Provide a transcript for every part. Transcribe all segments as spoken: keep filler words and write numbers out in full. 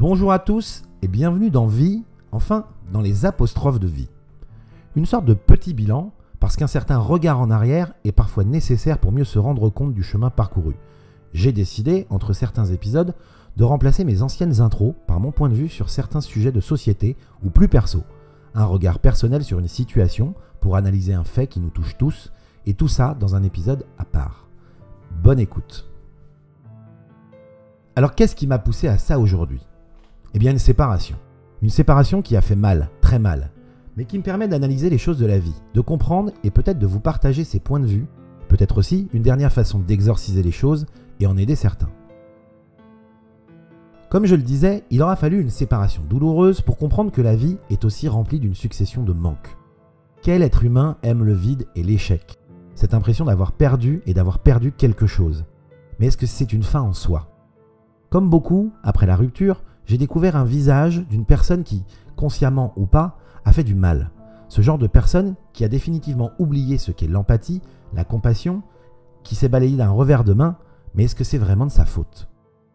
Bonjour à tous et bienvenue dans Vie, enfin dans les apostrophes de vie. Une sorte de petit bilan parce qu'un certain regard en arrière est parfois nécessaire pour mieux se rendre compte du chemin parcouru. J'ai décidé, entre certains épisodes, de remplacer mes anciennes intros par mon point de vue sur certains sujets de société ou plus perso. Un regard personnel sur une situation pour analyser un fait qui nous touche tous et tout ça dans un épisode à part. Bonne écoute. Alors qu'est-ce qui m'a poussé à ça aujourd'hui ? Eh bien une séparation. Une séparation qui a fait mal, très mal, mais qui me permet d'analyser les choses de la vie, de comprendre et peut-être de vous partager ses points de vue, peut-être aussi une dernière façon d'exorciser les choses et en aider certains. Comme je le disais, il aura fallu une séparation douloureuse pour comprendre que la vie est aussi remplie d'une succession de manques. Quel être humain aime le vide et l'échec ? Cette impression d'avoir perdu et d'avoir perdu quelque chose. Mais est-ce que c'est une fin en soi ? Comme beaucoup, après la rupture, j'ai découvert un visage d'une personne qui, consciemment ou pas, a fait du mal. Ce genre de personne qui a définitivement oublié ce qu'est l'empathie, la compassion, qui s'est balayé d'un revers de main, mais est-ce que c'est vraiment de sa faute ?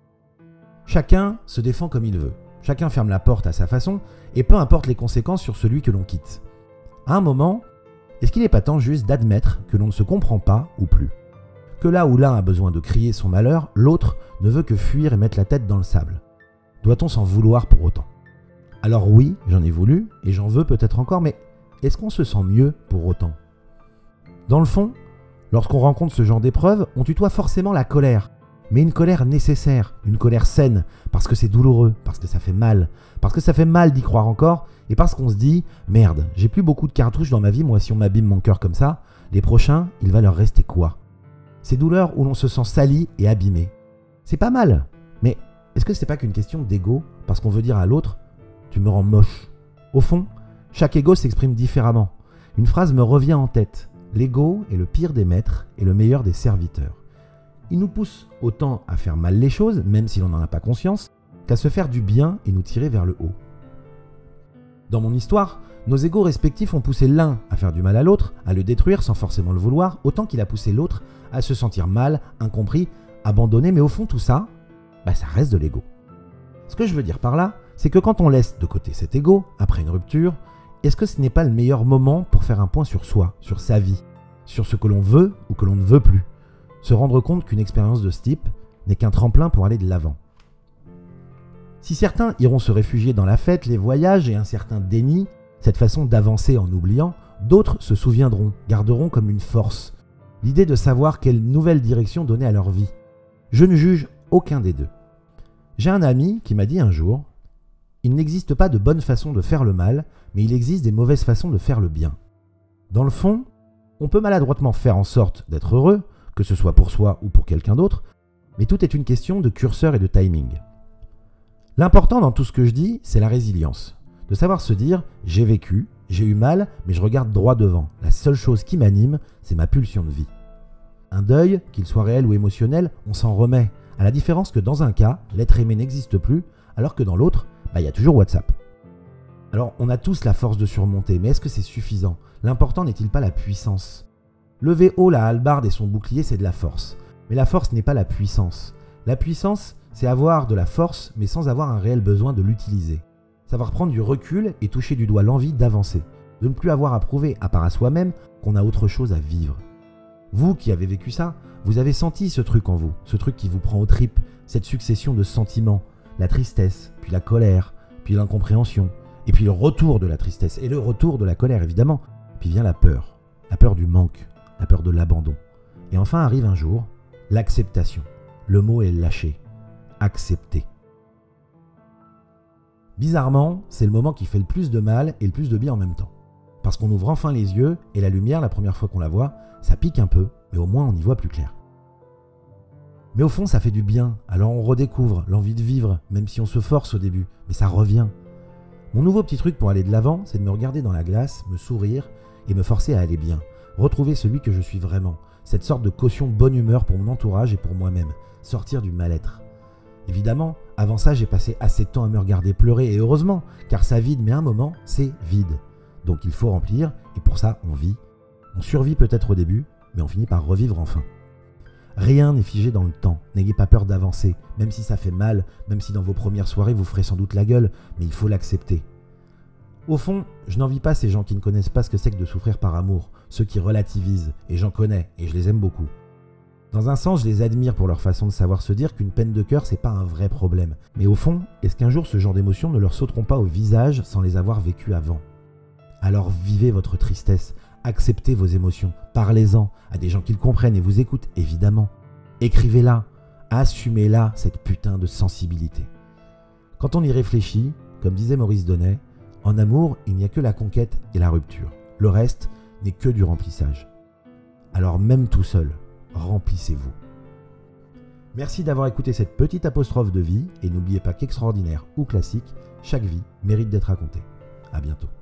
Chacun se défend comme il veut. Chacun ferme la porte à sa façon, et peu importe les conséquences sur celui que l'on quitte. À un moment, est-ce qu'il n'est pas temps juste d'admettre que l'on ne se comprend pas ou plus ? Que là où l'un a besoin de crier son malheur, l'autre ne veut que fuir et mettre la tête dans le sable. Doit-on s'en vouloir pour autant ? Alors oui, j'en ai voulu, et j'en veux peut-être encore, mais est-ce qu'on se sent mieux pour autant ? Dans le fond, lorsqu'on rencontre ce genre d'épreuve, on tutoie forcément la colère. Mais une colère nécessaire, une colère saine, parce que c'est douloureux, parce que ça fait mal, parce que ça fait mal d'y croire encore, et parce qu'on se dit « Merde, j'ai plus beaucoup de cartouches dans ma vie, moi si on m'abîme mon cœur comme ça, les prochains, il va leur rester quoi ?» Ces douleurs où l'on se sent sali et abîmé. C'est pas mal, mais est-ce que c'est pas qu'une question d'ego, parce qu'on veut dire à l'autre « Tu me rends moche ». Au fond, chaque ego s'exprime différemment. Une phrase me revient en tête. L'ego est le pire des maîtres et le meilleur des serviteurs. Il nous pousse autant à faire mal les choses, même si l'on n'en a pas conscience, qu'à se faire du bien et nous tirer vers le haut. Dans mon histoire, nos égos respectifs ont poussé l'un à faire du mal à l'autre, à le détruire sans forcément le vouloir, autant qu'il a poussé l'autre à se sentir mal, incompris, abandonné, mais au fond tout ça, bah ça reste de l'ego. Ce que je veux dire par là, c'est que quand on laisse de côté cet ego, après une rupture, est-ce que ce n'est pas le meilleur moment pour faire un point sur soi, sur sa vie, sur ce que l'on veut ou que l'on ne veut plus ? Se rendre compte qu'une expérience de ce type n'est qu'un tremplin pour aller de l'avant. Si certains iront se réfugier dans la fête, les voyages et un certain déni, cette façon d'avancer en oubliant, d'autres se souviendront, garderont comme une force, l'idée de savoir quelle nouvelle direction donner à leur vie. Je ne juge aucun des deux. J'ai un ami qui m'a dit un jour « Il n'existe pas de bonne façon de faire le mal, mais il existe des mauvaises façons de faire le bien. » Dans le fond, on peut maladroitement faire en sorte d'être heureux, que ce soit pour soi ou pour quelqu'un d'autre, mais tout est une question de curseur et de timing. L'important dans tout ce que je dis, c'est la résilience. De savoir se dire « j'ai vécu, j'ai eu mal, mais je regarde droit devant. La seule chose qui m'anime, c'est ma pulsion de vie. » Un deuil, qu'il soit réel ou émotionnel, on s'en remet, à la différence que dans un cas, l'être aimé n'existe plus, alors que dans l'autre, bah, y a toujours WhatsApp. Alors on a tous la force de surmonter, mais est-ce que c'est suffisant ? L'important n'est-il pas la puissance ? Lever haut la hallebarde et son bouclier, c'est de la force. Mais la force n'est pas la puissance. La puissance, c'est avoir de la force, mais sans avoir un réel besoin de l'utiliser. Savoir prendre du recul et toucher du doigt l'envie d'avancer. De ne plus avoir à prouver, à part à soi-même, qu'on a autre chose à vivre. Vous qui avez vécu ça, vous avez senti ce truc en vous, ce truc qui vous prend aux tripes, cette succession de sentiments, la tristesse, puis la colère, puis l'incompréhension, et puis le retour de la tristesse, et le retour de la colère évidemment, puis vient la peur, la peur du manque, la peur de l'abandon. Et enfin arrive un jour, l'acceptation. Le mot est lâché. Accepter. Bizarrement, c'est le moment qui fait le plus de mal et le plus de bien en même temps. Parce qu'on ouvre enfin les yeux et la lumière, la première fois qu'on la voit, ça pique un peu, mais au moins on y voit plus clair. Mais au fond, ça fait du bien, alors on redécouvre l'envie de vivre, même si on se force au début, mais ça revient. Mon nouveau petit truc pour aller de l'avant, c'est de me regarder dans la glace, me sourire et me forcer à aller bien. Retrouver celui que je suis vraiment, cette sorte de caution bonne humeur pour mon entourage et pour moi-même, sortir du mal-être. Évidemment, avant ça, j'ai passé assez de temps à me regarder pleurer, et heureusement, car ça vide, mais à un moment, c'est vide. Donc il faut remplir, et pour ça, on vit. On survit peut-être au début, mais on finit par revivre enfin. Rien n'est figé dans le temps, n'ayez pas peur d'avancer, même si ça fait mal, même si dans vos premières soirées vous ferez sans doute la gueule, mais il faut l'accepter. Au fond, je n'envie pas ces gens qui ne connaissent pas ce que c'est que de souffrir par amour, ceux qui relativisent, et j'en connais, et je les aime beaucoup. Dans un sens, je les admire pour leur façon de savoir se dire qu'une peine de cœur, c'est pas un vrai problème. Mais au fond, est-ce qu'un jour ce genre d'émotions ne leur sauteront pas au visage sans les avoir vécues avant ? Alors vivez votre tristesse, acceptez vos émotions, parlez-en à des gens qui le comprennent et vous écoutent, évidemment. Écrivez-la, assumez-la, cette putain de sensibilité. Quand on y réfléchit, comme disait Maurice Donnet, en amour, il n'y a que la conquête et la rupture. Le reste n'est que du remplissage. Alors même tout seul, remplissez-vous. Merci d'avoir écouté cette petite apostrophe de vie et n'oubliez pas qu'extraordinaire ou classique, chaque vie mérite d'être racontée. À bientôt.